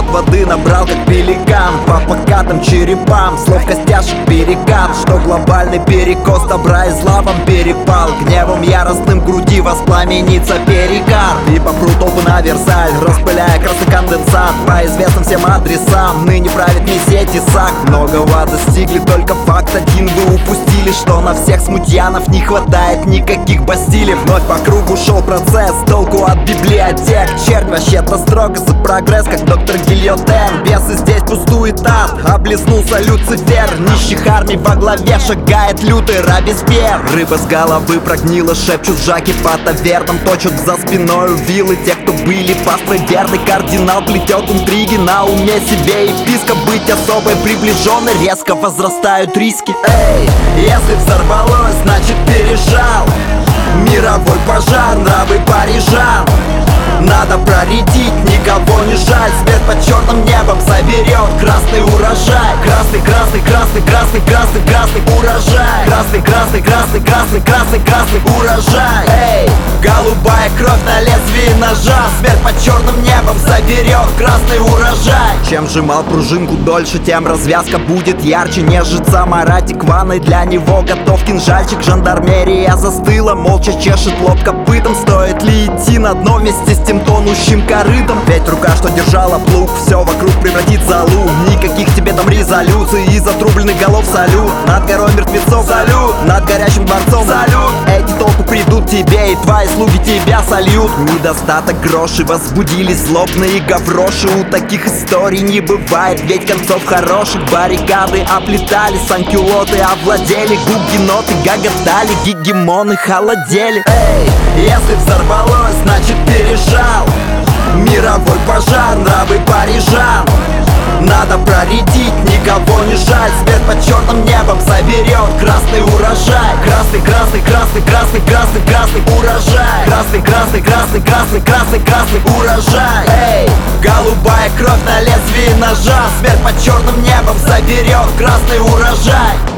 воды набрал, как пеликан. По покатым черепам, слов костяшек перекат. Что глобальный перекос добра и зла вам перепал. Гневом яростным груди воспламенится перегар. И попру толпы на Версаль, распыляя красный конденсат. По известным всем адресам ныне правит месье Тесак. Многого достигли, только факт один вы упустили, что на всех смутьянов не хватает никаких бастилий. Вновь по кругу шел процесс, толку от библиотек. Чернь вообще-то строго за прогресс, как доктор Гильотен. Бесы здесь пустует ад, облизнулся Люцифер. Нищих армий во главе шагает лютый Робеспьер. Рыба с головы прогнила, шепчут жаки по тавернам. Точат за спиной вилы тех, кто были пастрой верный. Кардинал плетет интриги, на уме себе епископ. Быть особой приближенной, резко возрастают риски. Эй, если взорвалось, значит пережал. Мировой пожар, нравы парижан. Надо проредить, никого не жаль. Свет под черным небом соберет красный урожай. Красный, красный, красный, красный, красный, красный урожай. Красный, красный, красный, красный, красный, красный урожай. Эй, голубая кровь на лезвии ножа. Свет под черным небом соберет красный урожай. Чем сжимал пружинку дольше, тем развязка будет ярче. Нежится Маратик ванной, для него готов кинжальчик. Жандармерия застыла, молча чешет лоб копытом. Стоит ли идти на дно вместе с тем тонущим корытом? Ведь рука, что держала плуг, все вокруг превратит в золу. Никаких тебе там резолюций, из отрубленных голов салют. Над горой мертвецов салют, над горящим дворцом салют. Эти толпы придут тебе, и твои слуги тебя сольют. Недостаток грошей, возбудились злобные гавроши. У таких историй не бывает, ведь концов хороших. Баррикады оплетали, санкюлоты овладели. Гугеноты гоготали, гегемоны холодели. Эй, если взорвалось, значит пережал. Мировой пожар, нравы парижан. Надо проредить, никого не жаль. Свет под черным небом соберет красный урожай. Красный, красный, красный, красный, красный, красный урожай. Красный, красный, красный, красный, красный, красный урожай. Эй, голубая кровь на лезвии ножа. Свет под черным небом соберет красный урожай.